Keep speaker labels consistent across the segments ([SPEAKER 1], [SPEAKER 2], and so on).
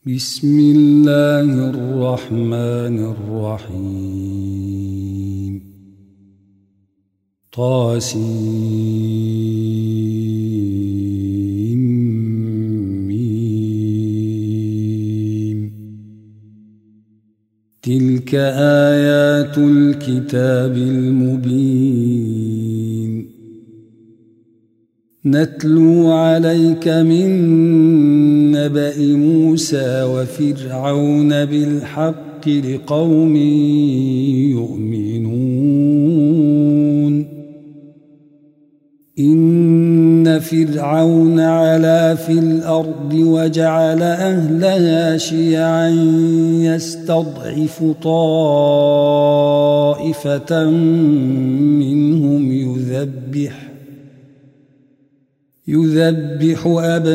[SPEAKER 1] بسم الله الرحمن الرحيم طاسيم تلك آيات الكتاب المبين نتلو عليك من نبأ موسى وفرعون بالحق لقوم يؤمنون إن فرعون علا في الأرض وجعل أهلها شيعا يستضعف طائفة منهم يذبح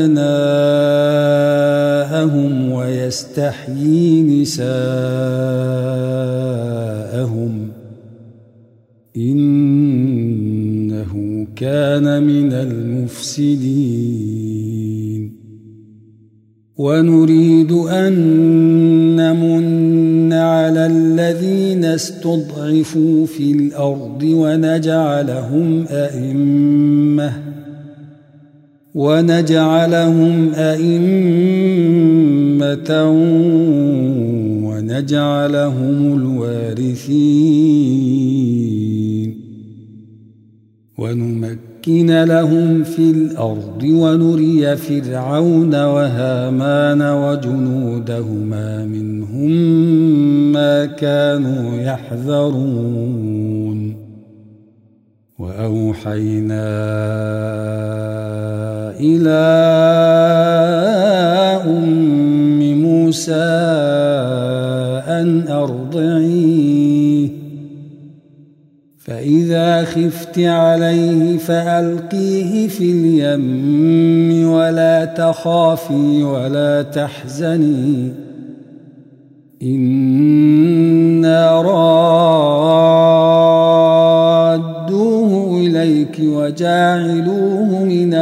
[SPEAKER 1] أبناءهم ويستحيي نساءهم إنه كان من المفسدين ونريد أن نمن على الذين استضعفوا في الأرض ونجعلهم أئمة ونجعلهم الوارثين ونمكن لهم في الأرض ونري فرعون وهامان وجنودهما منهم ما كانوا يحذرون وأوحينا إلى أم موسى أن أرضعيه فإذا خفت عليه فألقيه في اليم ولا تخافي ولا تحزني إنا رادوه إليك وجاعلوه من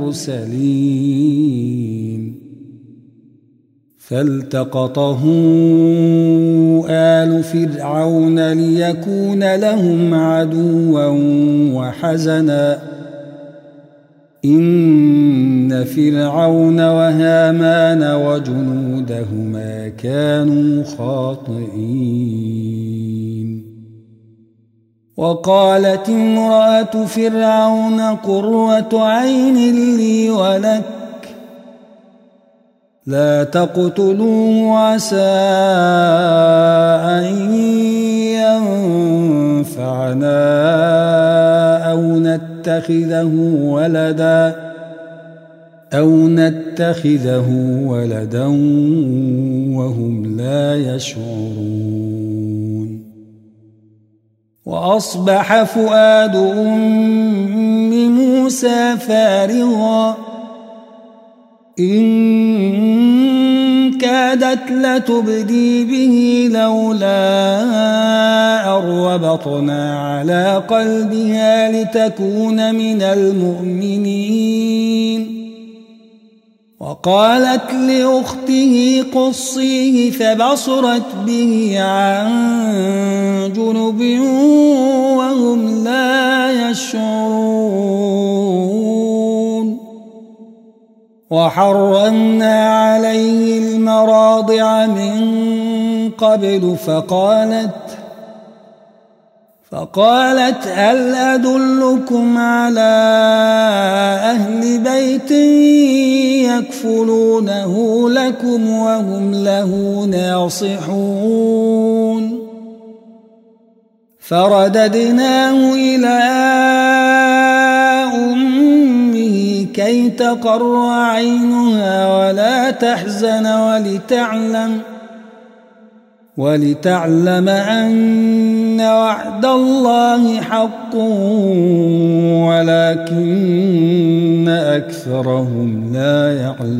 [SPEAKER 1] المرسلين فالتقطه آل فرعون ليكون لهم عدوا وحزنا إن فرعون وهامان وجنودهما كانوا خاطئين وقالت امرأة فرعون قرة عين لي ولك لا تقتلوه عسى أن ينفعنا أو نتخذه ولدا وهم لا يشعرون وأصبح فؤاد أم موسى فارغا إن كادت لتبدي به لولا أن ربطنا على قلبها لتكون من المؤمنين وقالت لأخته قصيه فبصرت به عن جنب وهم لا يشعرون وحرمنا عليه المراضع من قبل فقالت هل أدلكم على أهل بيت يكفلونه لكم وهم له ناصحون فرددناه إلى أمه كي تقر عينها ولا تحزن ولتعلم أن وعد الله حق ولكن أكثرهم لا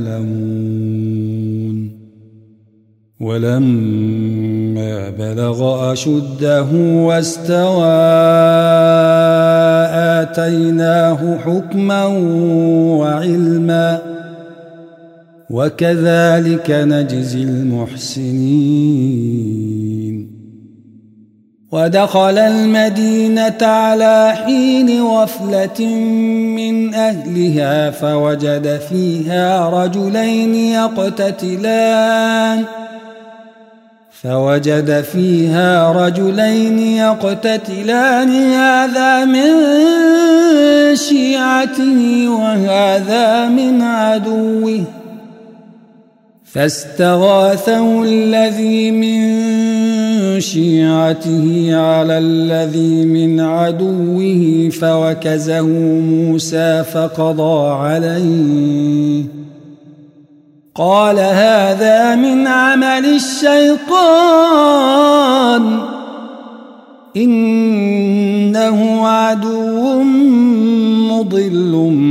[SPEAKER 1] يعلمون ولما بلغ أشده واستوى آتيناه حكما وعلما وكذلك نجزي المحسنين. ودخل المدينة على حين غفلة من أهلها فوجد فيها رجلين يقتتلان هذا من شيعته وهذا من عدوه فاستغاثه الذي من شيعته على الذي من عدوه فوكزه موسى فقضى عليه قال هذا من عمل الشيطان إنه عدو مضل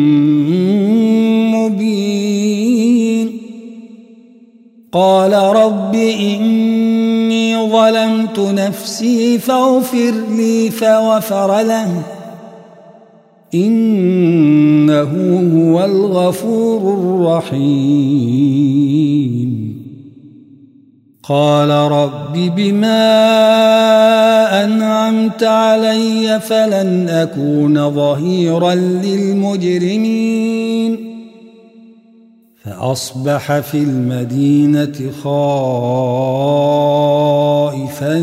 [SPEAKER 1] مبين. قال رب إني ظلمت نفسي فاغفر لي فغفر له إنه هو الغفور الرحيم. قال رب بما أنعمت علي فلن أكون ظهيرا للمجرمين. فأصبح في المدينة خائفا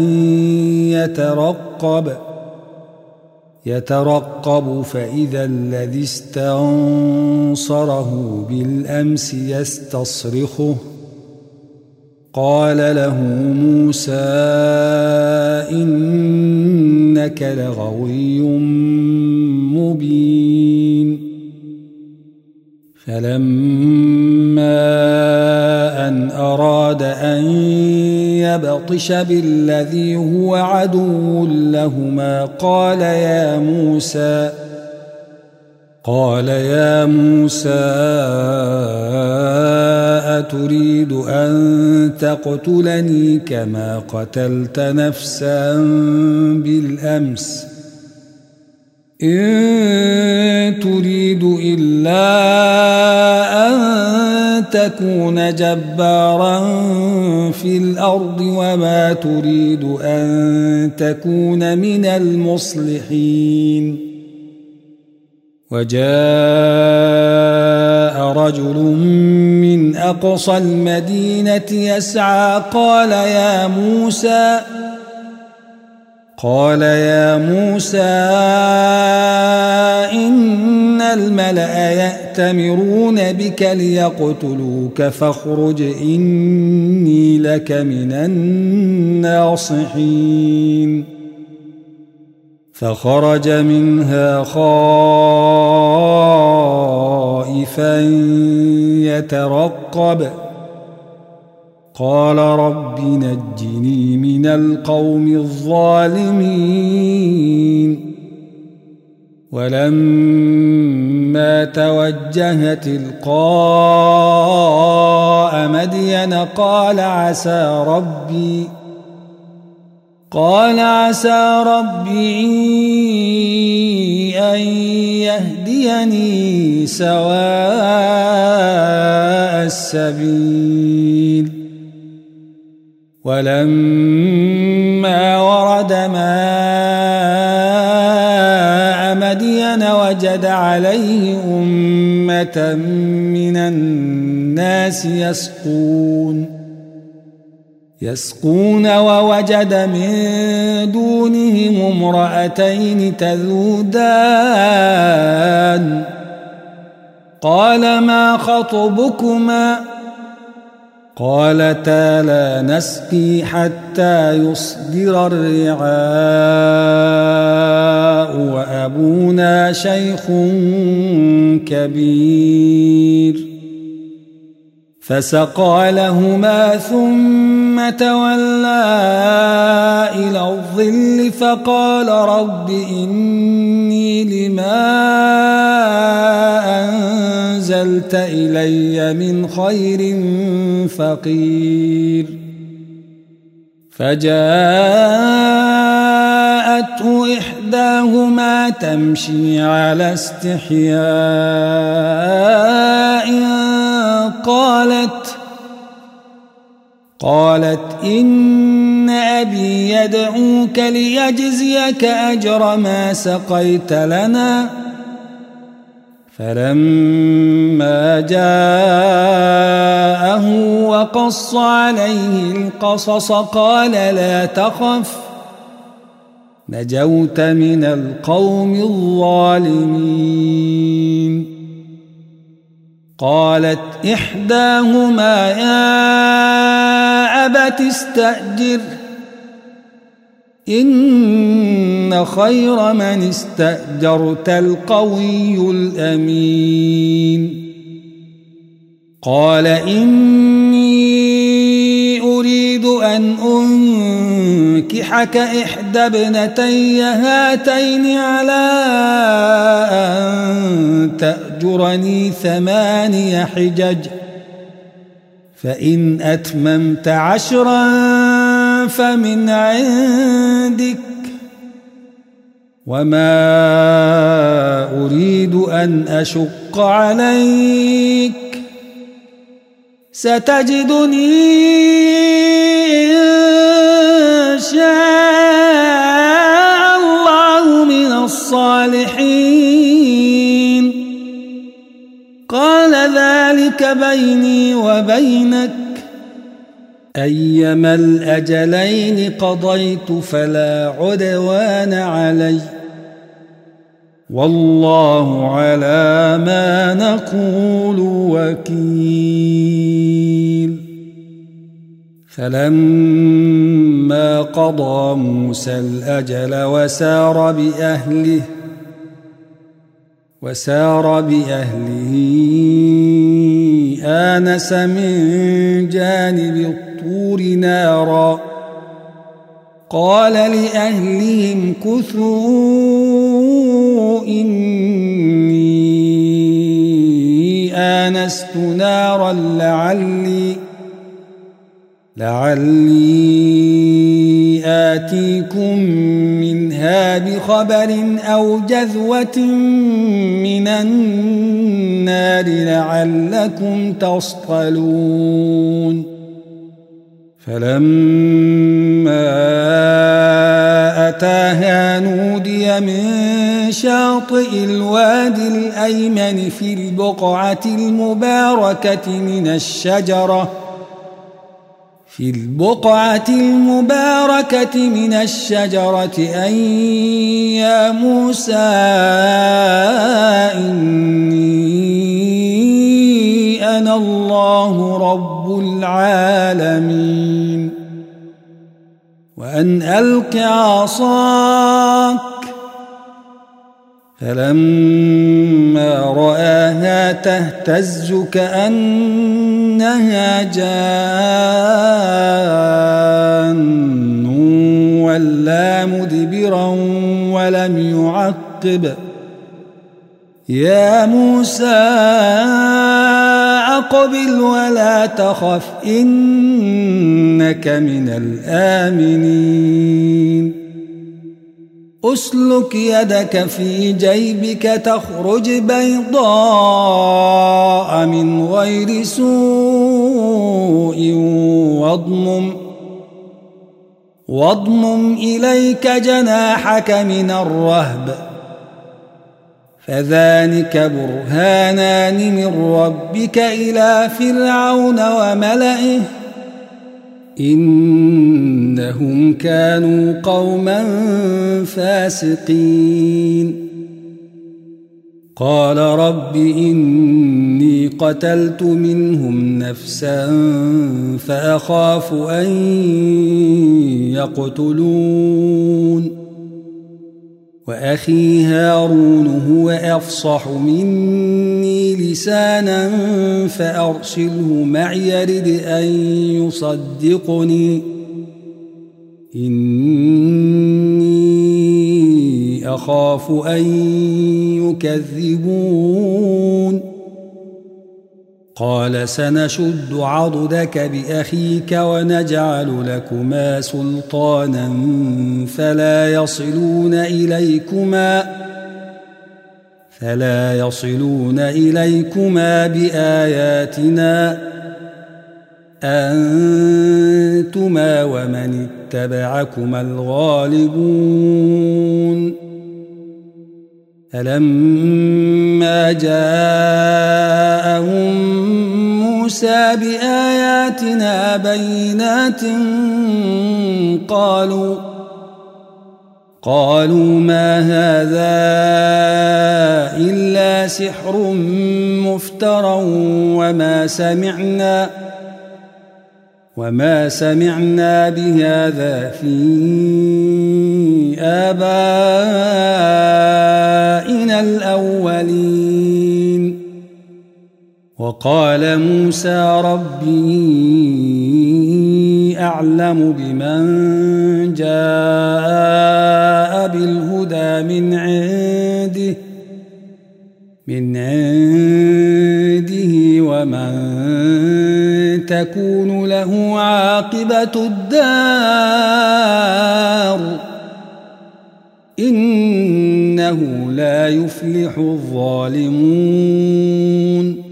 [SPEAKER 1] يترقب فإذا الذي استنصره بالأمس يستصرخه قال له موسى إنك لغوي مبين. فلما أن أراد أن يبطش بالذي هو عدو لهما قال يا موسى أتريد أن تقتلني كما قتلت نفسا بالأمس إن تريد إلا أن تكون جبارا في الأرض وما تريد أن تكون من المصلحين. وجاء رجل من أقصى المدينة يسعى قال يا موسى إن الملأ يأتمرون بك ليقتلوك فاخرج إني لك من الناصحين. فخرج منها خائفا يترقب قال رب نجني من القوم الظالمين. ولما توجه تلقاء مدين قال عسى ربي أن يهديني سواء السبيل. ولما ورد ماء مدين وجد عليه أمة من الناس يسقون ووجد من دونهم امرأتين تذودان قال ما خطبكما قالتا لا نسقي حتى يصدر الرعاء وأبونا شيخ كبير. فسقى لهما ثم تولى إلى الظل فقال رب إني لما أنزلت إلي من خير فقير. فجاءته إحداهما تمشي على استحياء قالت إن أبي يدعوك ليجزيك أجر ما سقيت لنا. فلما جاءه وقص عليه القصص قال لا تخف نجوت من القوم الظالمين. قالت إحداهما يا أبت استأجر إن خير من استأجرت القوي الأمين. قال إني أريد أن أنكحك إحدى ابنتي هاتين على أن تأجرني 8 حجج فإن أتممت 10 فمن عندك وما أريد أن أشق عليك ستجدني إن شاء الله من الصالحين. قال ذلك بيني وبينك أيما الأجلين قضيت فلا عدوان علي والله على ما نقول وكيل. فلما قضى موسى الأجل وسار بأهله آنس من جانب الطور نارا قال لأهلهم كثوا إني آنست نارا لعلي آتيكم منها بخبر أو جذوة من النار لعلكم تصطلون. فلما أتاها نودي من شاطئ الوادي الأيمن في البقعة المباركة من الشجرة أن يا موسى إني أنا الله رب العالمين وأن ألق عصاك. فلما رآها تهتز كأنها جان ولا مدبرا ولم يعقب يا موسى أقبل ولا تخف إنك من الآمنين. أسلك يدك في جيبك تخرج بيضاء من غير سوء واضمم إليك جناحك من الرهب فذلك برهانان من ربك إلى فرعون وملئه إنهم كانوا قوما فاسقين. قال رب إني قتلت منهم نفسا فأخاف أن يقتلون وأخي هارون هو أفصح مني لسانا فأرسله معي يرد أن يصدقني إني أخاف أن يكذبون. قال سنشد عضدك بأخيك ونجعل لكما سلطانا فلا يصلون إليكما أفلا يصلون إليكما بآياتنا أنتما ومن اتبعكما الغالبون ألما جاءهم موسى بآياتنا بينات قالوا ما هذا إلا سحر مفترى وما سمعنا بهذا في آبائنا الأولين وقال موسى ربي أعلم بمن جاء بالهدى من عنده ومن تكون له عاقبة الدار إنه لا يفلح الظالمون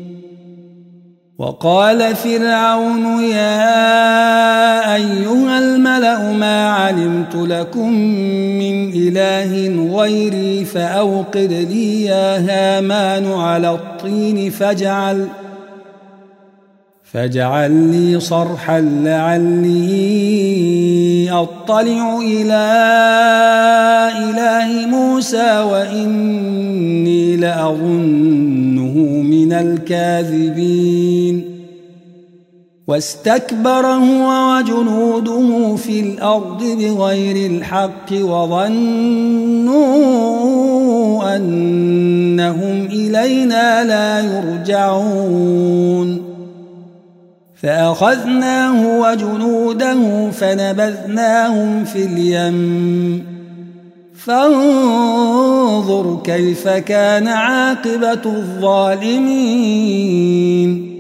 [SPEAKER 1] وقال فرعون يا أيها الملأ ما علمت لكم من إله غيري فأوقد لي يا هامان على الطين فاجعل لي صرحا لعلي أطلع إلى إله موسى وإني لأظنه من الكاذبين واستكبر هو وجنوده في الأرض بغير الحق وظنوا أنهم إلينا لا يرجعون فأخذناه وجنوده فنبذناهم في اليم فانظر كيف كان عاقبة الظالمين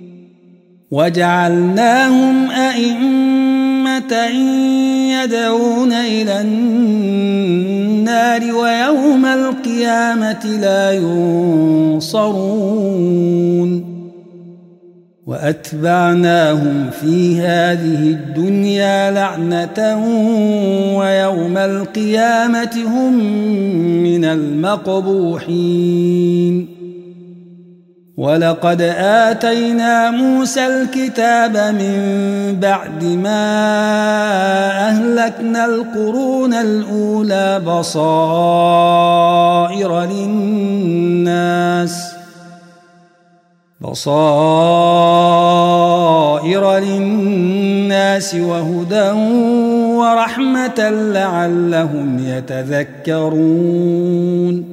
[SPEAKER 1] وجعلناهم أئمة يدعون إلى النار ويوم القيامة لا ينصرون وأتبعناهم في هذه الدنيا لعنة ويوم القيامة هم من المقبوحين ولقد آتينا موسى الكتاب من بعد ما أهلكنا القرون الأولى بصائر للناس وهدى ورحمة لعلهم يتذكرون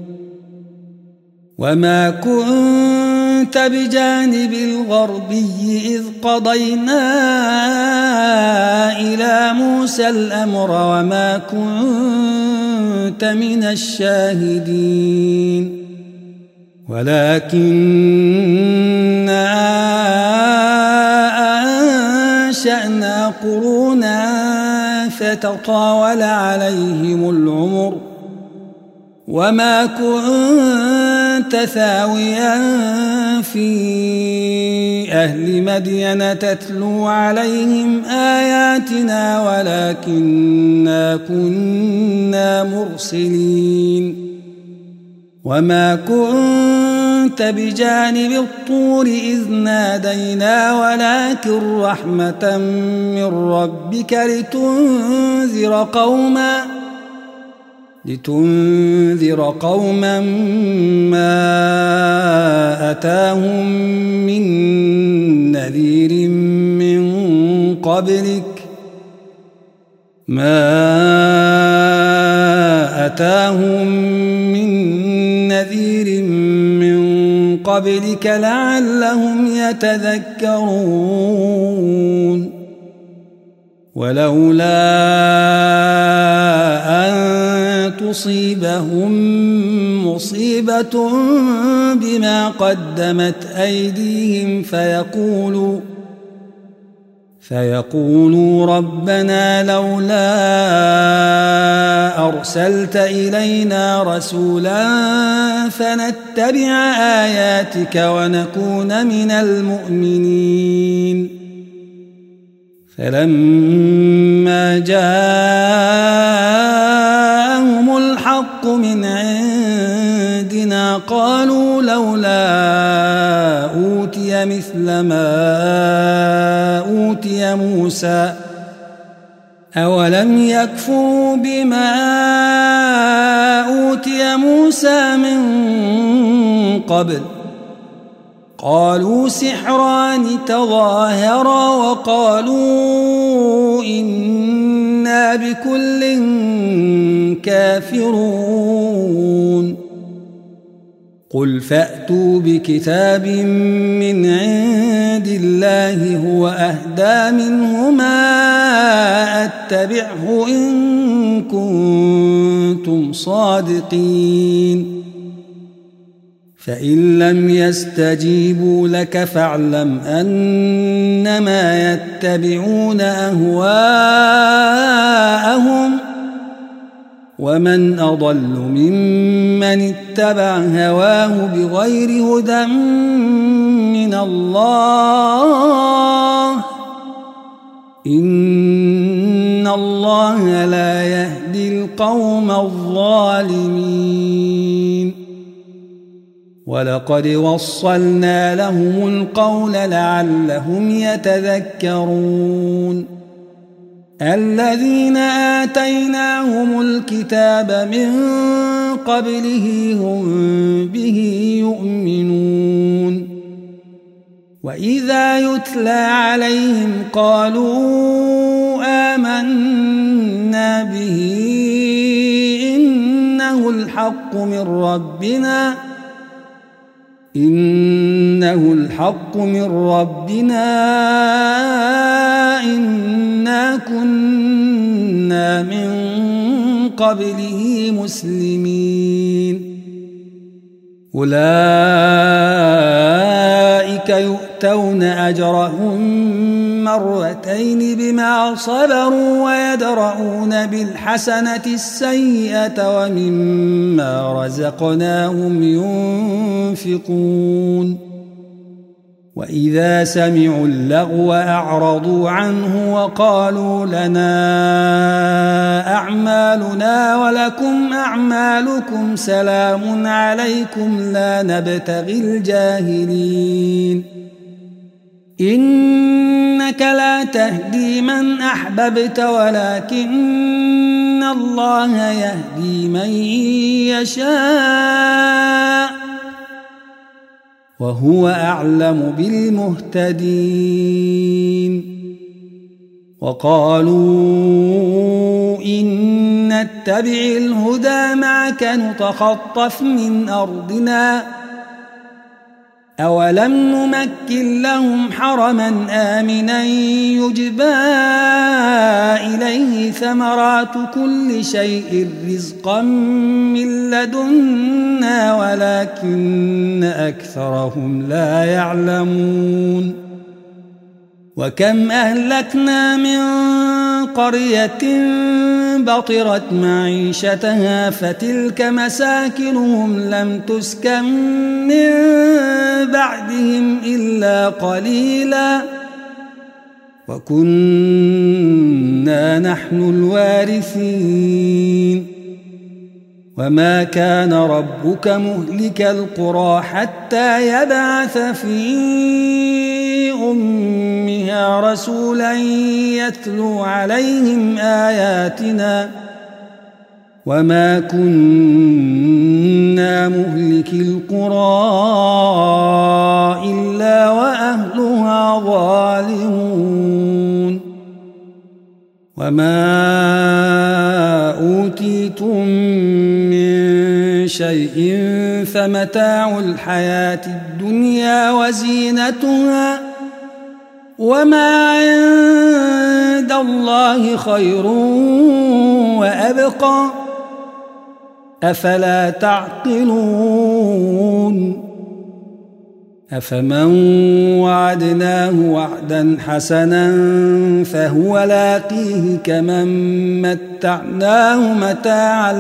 [SPEAKER 1] وما كنت بجانب الغربي إذ قضينا إلى موسى الأمر وما كنت من الشاهدين ولكننا أنشأنا قرونا فتطاول عليهم العمر وما كنت ثاويا في أهل مدين تتلو عليهم آياتنا ولكننا كنا مرسلين وما كنت بجانب الطور إذ نادينا ولكن رحمة من ربك لتنذر قوما ما أتاهم من نذير من قبلك لعلهم يتذكرون ولولا أن تصيبهم مصيبة بما قدمت أيديهم فيقولوا ربنا لولا أرسلت إلينا رسولا فنتبع آياتك ونكون من المؤمنين فلما جاءهم الحق من عندنا قالوا لولا أوتي مثل ما أوتي موسى أولم يكفروا بما أوتي موسى من قبل قالوا سحران تظاهرا وقالوا إنا بكل كافرون قل فأتوا بكتاب من عند الله هو أهدى منهما أتبعه إن كنتم صادقين فإن لم يستجيبوا لك فاعلم أنما يتبعون أهواءهم ومن أضل ممن اتبع هواه بغير هدى من الله إن الله لا يهدي القوم الظالمين ولقد وصلنا لهم القول لعلهم يتذكرون الذين آتيناهم الكتاب من قبله هم به يؤمنون وإذا يتلى عليهم قالوا آمنا به إنه الحق من ربنا إنا كنا من قبله مسلمين أولئك يؤتون أجرهم مرتين بما صبروا ويدرؤون بالحسنة السيئة ومما رزقناهم ينفقون وإذا سمعوا اللغو أعرضوا عنه وقالوا لنا أعمالنا ولكم أعمالكم سلام عليكم لا نبتغي الجاهلين إنك لا تهدي من أحببت ولكن الله يهدي من يشاء وهو أعلم بالمهتدين وقالوا إن نتبع الهدى معك نتخطف من أرضنا أولم نمكن لهم حرما آمنا يجبى إليه ثمرات كل شيء رزقا من لدنا ولكن أكثرهم لا يعلمون وكم أهلكنا من قرية بطرت معيشتها فتلك مساكنهم لم تسكن من بعدهم إلا قليلا وكنا نحن الوارثين وما كان ربك مهلك القرى حتى يبعث في أمها رسولا يتلو عليهم آياتنا وما كنا مهلك القرى إلا وأهلها ظالمون وما أوتيتم من شيء فمتاع الحياة الدنيا وزينتها وما عند الله خير وأبقى أفلا تعقلون أفمن وعدناه وعدا حسنا فهو لاقيه كمن متعناه متاع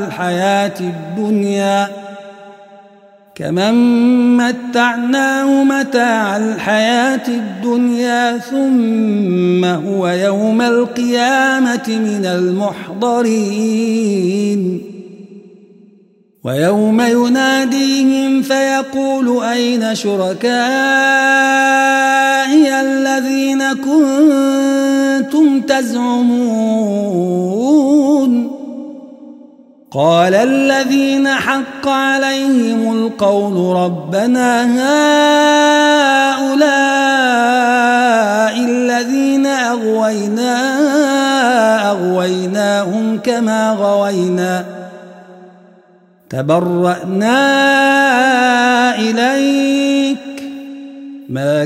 [SPEAKER 1] الحياة الدنيا ثم هو يوم القيامة من المحضرين ويوم يناديهم فيقول أين شركائي الذين كنتم تزعمون قال الذين حق عليهم القول ربنا هؤلاء الذين أغويناهم كما غوينا تبرأنا إليك ما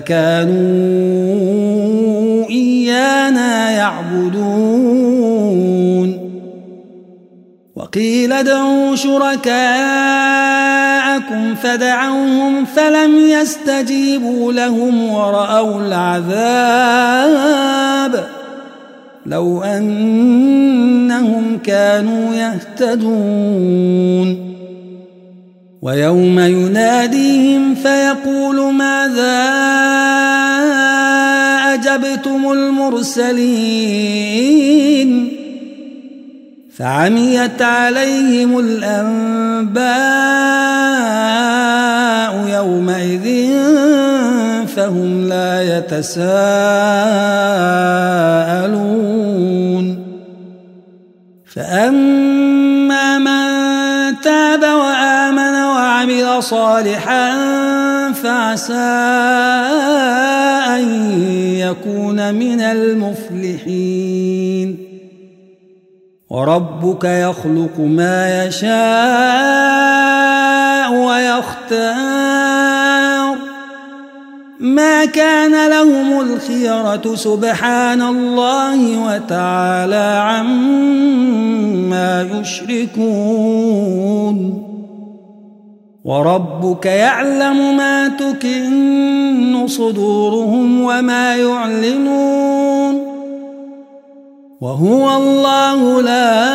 [SPEAKER 1] كانوا إيانا يعبدون وقيل ادعوا شركاءكم فدعوهم فلم يستجيبوا لهم ورأوا العذاب لو أنهم كانوا يهتدون ويوم يناديهم فيقول ماذا أجبتم المرسلين فعميت عليهم الأنباء يومئذ فهم لا يتساءلون فأما من تاب وآمن وعمل صالحا فعسى أن يكون من المفلحين وربك يخلق ما يشاء ويختار ما كان لهم الخيرة سبحان الله وتعالى عما يشركون وربك يعلم ما تكن صدورهم وما يعلنون وهو الله لا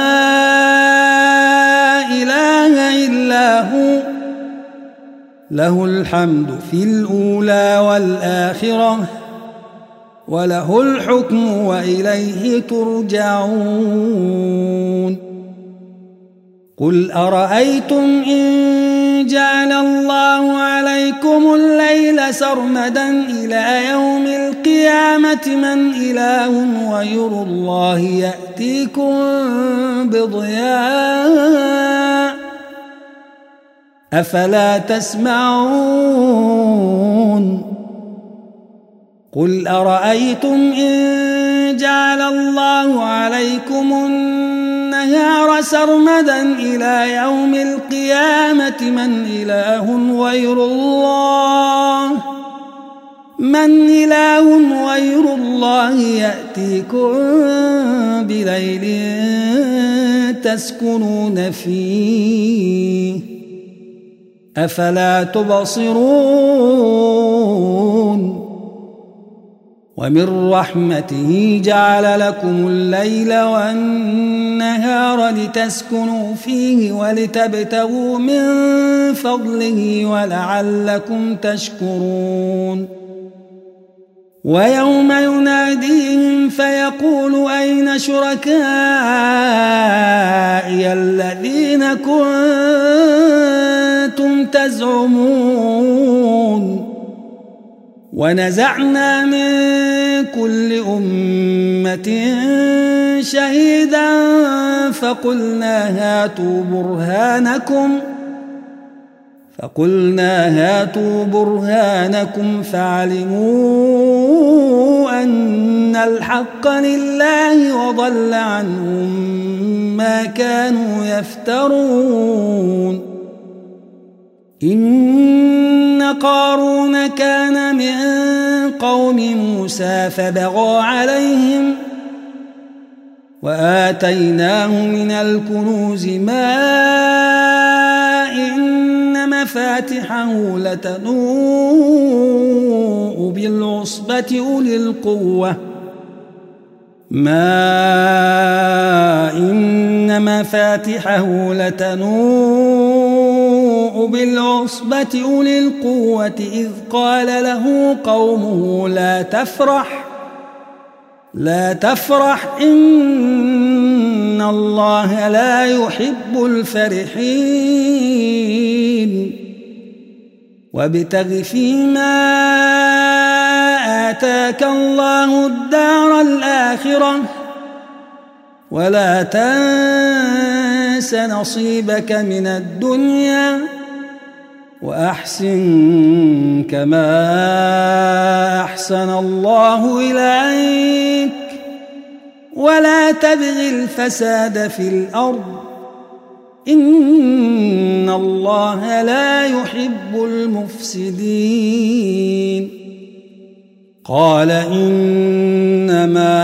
[SPEAKER 1] إله إلا هو له الحمد في الأولى والآخرة وله الحكم وإليه ترجعون قل أرأيتم إن جعل الله عليكم الليل سرمدا إلى يوم القيامة من إله غير الله يأتيكم بضياء أفلا تسمعون قل أرأيتم إن جعل الله عليكم النهار سرمدا إلى يوم القيامة من إله غير الله يأتيكم بليل تسكنون فيه أفلا تبصرون ومن رحمته جعل لكم الليل والنهار لتسكنوا فيه ولتبتغوا من فضله ولعلكم تشكرون ويوم يناديهم فيقول أين شركائي الذين كنتم تزعمون ونزعنا من كل أمة شهيدا فقلنا هاتوا برهانكم فعلموا أن الحق لله وضل عنهم ما كانوا يفترون إن قارون كان من قوم موسى فبغى عليهم وآتيناه من الكنوز ما إن مفاتحه مفاتحه لتنوء بالعصبة أولي القوة إن مفاتحه لتنوء بالعصبة أولي القوة إذ قال له قومه لا تفرح إن الله لا يحب الفرحين وابتغ فيما آتاك الله الدار الآخرة ولا تنس نصيبك من الدنيا وأحسن كما أحسن الله إليك ولا تبغ الفساد في الأرض إن الله لا يحب المفسدين قال إنما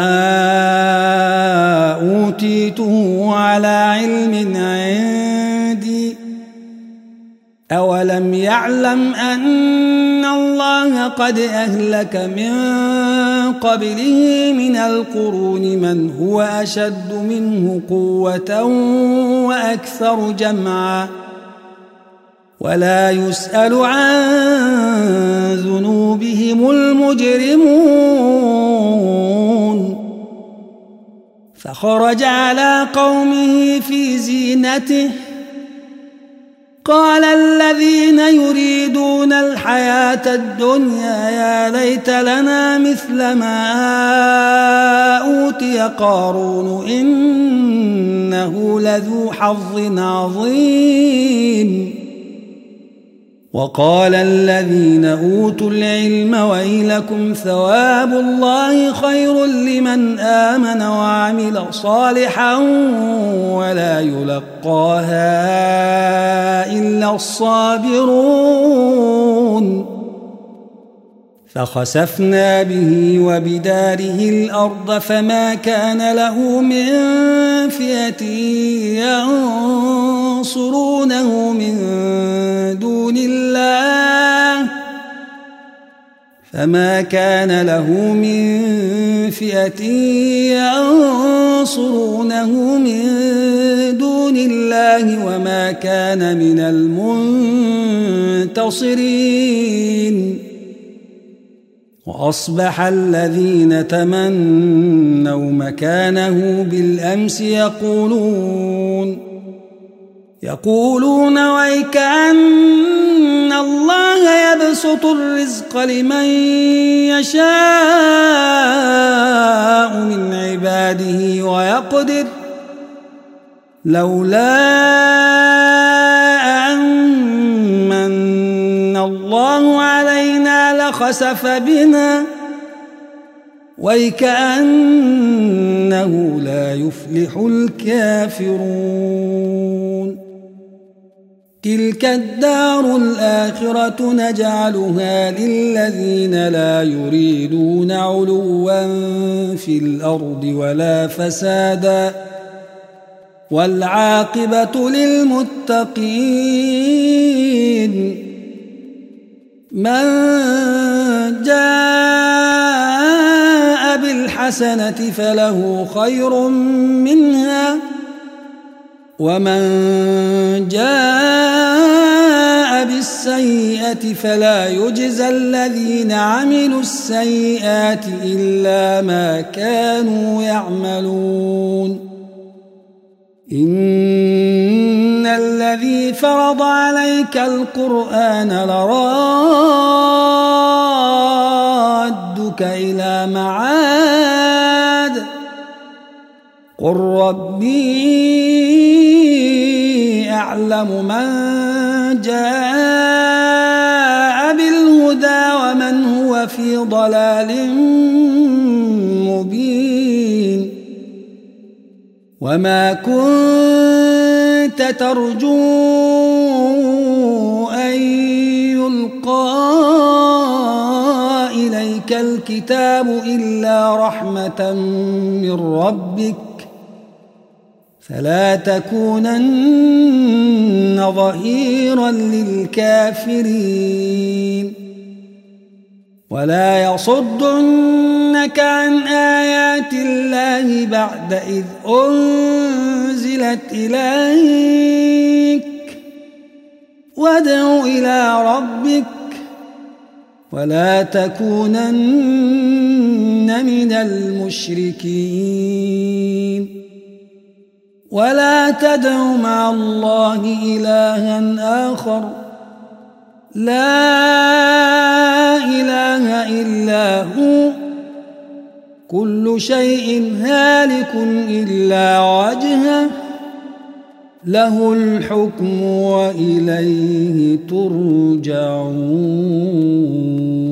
[SPEAKER 1] أوتيته على علم عندي أولم يعلم أن الله قد أهلك من قبله من القرون من هو أشد منه قوة وأكثر جمعا ولا يسأل عن ذنوبهم المجرمون فخرج على قومه في زينته قال الذين يريدون الحياة الدنيا يا ليت لنا مثل ما أوتي قارون إنه لذو حظ عظيم وقال الذين أوتوا العلم ويلكم ثواب الله خير لمن آمن وعمل صالحا ولا يلقاها إلا الصابرون فخسفنا به وبداره الأرض فما كان له من فئة ينصرونه من دون الله وما كان من المنتصرين وأصبح الذين تمنوا مكانه بالأمس يقولون ويكأن الله يبسط الرزق لمن يشاء من عباده ويقدر لولا أن الله علينا لخسف بنا ويكأنه لا يفلح الكافرون تلك الدار الآخرة نجعلها للذين لا يريدون علوا في الأرض ولا فسادا والعاقبة للمتقين من جاء بالحسنة فله خير منها ومن جاء بالسيئة فلا يجزى الذين عملوا السيئات إلا ما كانوا يعملون إن الذي فرض عليك القرآن لرادك إلى معاد قل ربي أعلم من جاء بالهدى ومن هو في ضلال مبين وما كنت ترجو أن يلقى إليك الكتاب إلا رحمة من ربك فلا تكونن ظهيرا للكافرين ولا يصدنك عن آيات الله بعد إذ أنزلت إليك وادع إلى ربك ولا تكونن من المشركين ولا تدع مع الله إلها آخر لا إله إلا هو كل شيء هالك إلا وجهه له الحكم وإليه ترجعون